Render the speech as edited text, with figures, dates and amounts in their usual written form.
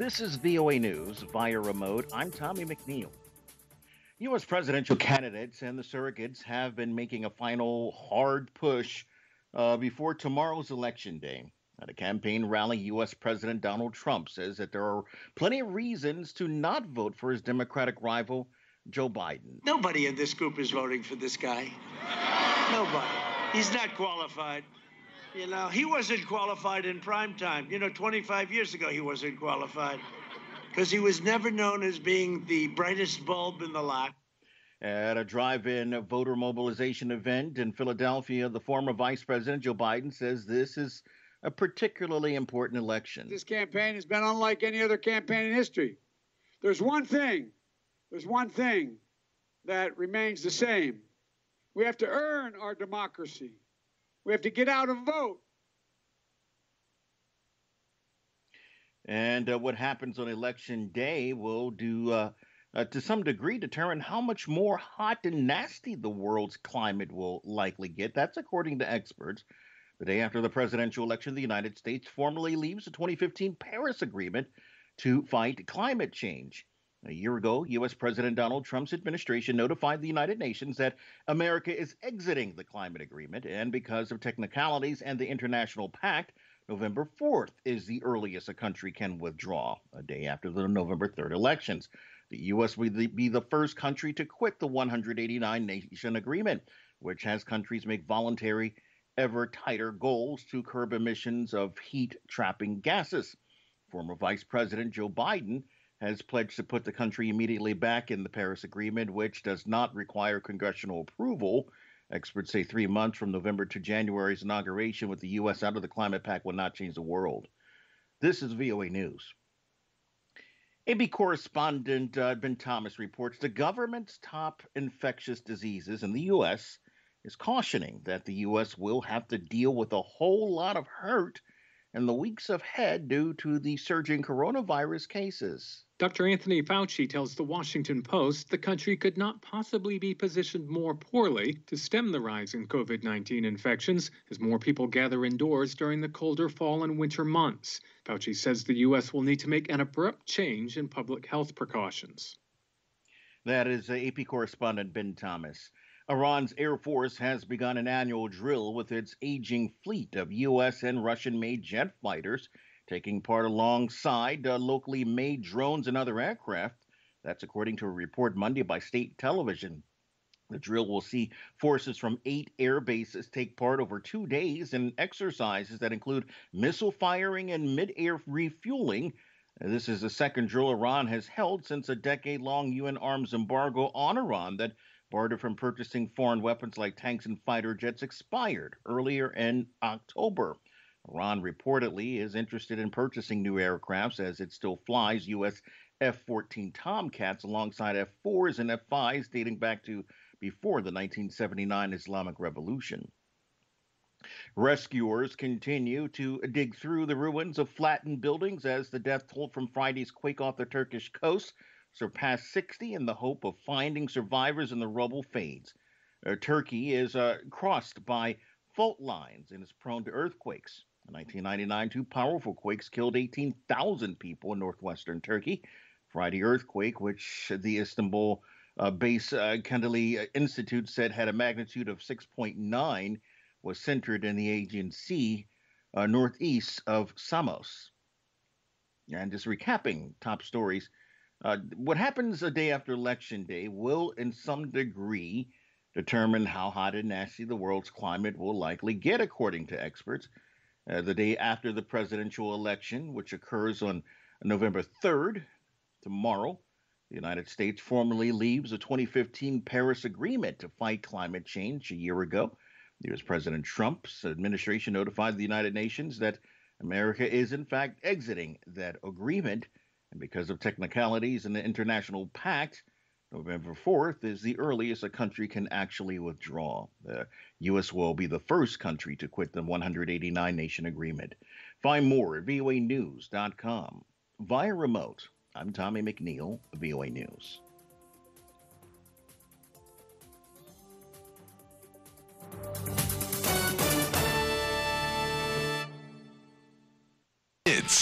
This is VOA News via remote. I'm Tommy McNeil. U.S. presidential candidates and the surrogates have been making a final hard push before tomorrow's election day. At a campaign rally, U.S. President Donald Trump says that there are plenty of reasons to not vote for his Democratic rival, Joe Biden. Nobody in this group is voting for this guy. Nobody. He's not qualified. You know, he wasn't qualified in prime time. 25 years ago, he wasn't qualified because he was never known as being the brightest bulb in the lot. At a drive-in voter mobilization event in Philadelphia, the former Vice President Joe Biden says this is a particularly important election. This campaign has been unlike any other campaign in history. There's one thing that remains the same. We have to earn our democracy. We have to get out and vote. And what happens on election day will to some degree, determine how much more hot and nasty the world's climate will likely get. That's according to experts. The day after the presidential election, the United States formally leaves the 2015 Paris Agreement to fight climate change. A year ago, U.S. President Donald Trump's administration notified the United Nations that America is exiting the climate agreement, and because of technicalities and the international pact, November 4th is the earliest a country can withdraw, a day after the November 3rd elections. The U.S. will be the first country to quit the 189-nation agreement, which has countries make voluntary, ever tighter goals to curb emissions of heat-trapping gases. Former Vice President Joe Biden has pledged to put the country immediately back in the Paris Agreement, which does not require congressional approval. Experts say 3 months from November to January's inauguration with the U.S. out of the climate pact will not change the world. This is VOA News. AP correspondent Ben Thomas reports the government's top infectious diseases in the U.S. is cautioning that the U.S. will have to deal with a whole lot of hurt in the weeks ahead due to the surging coronavirus cases. Dr. Anthony Fauci tells the Washington Post the country could not possibly be positioned more poorly to stem the rise in COVID-19 infections as more people gather indoors during the colder fall and winter months. Fauci says the U.S. will need to make an abrupt change in public health precautions. That is AP correspondent Ben Thomas. Iran's Air Force has begun an annual drill with its aging fleet of U.S. and Russian-made jet fighters, taking part alongside locally made drones and other aircraft. That's according to a report Monday by state television. The drill will see forces from 8 air bases take part over 2 days in exercises that include missile firing and mid-air refueling. This is the second drill Iran has held since a decade-long UN arms embargo on Iran that barred it from purchasing foreign weapons like tanks and fighter jets expired earlier in October. Iran reportedly is interested in purchasing new aircrafts as it still flies U.S. F-14 Tomcats alongside F-4s and F-5s dating back to before the 1979 Islamic Revolution. Rescuers continue to dig through the ruins of flattened buildings as the death toll from Friday's quake off the Turkish coast surpassed 60 in the hope of finding survivors in the rubble fades. Turkey is crossed by fault lines and is prone to earthquakes. In 1999, 2 powerful quakes killed 18,000 people in northwestern Turkey. Friday earthquake, which the Istanbul base Kandili Institute said had a magnitude of 6.9, was centered in the Aegean Sea northeast of Samos. And just recapping top stories, what happens a day after Election Day will, in some degree, determine how hot and nasty the world's climate will likely get, according to experts. The day after the presidential election, which occurs on November 3rd, tomorrow, the United States formally leaves the 2015 Paris Agreement to fight climate change. A year ago, U.S. President Trump's administration notified the United Nations that America is, in fact, exiting that agreement. And because of technicalities in the international pact, November 4th is the earliest a country can actually withdraw. The U.S. will be the first country to quit the 189-nation agreement. Find more at voanews.com. Via remote, I'm Tommy McNeil, VOA News.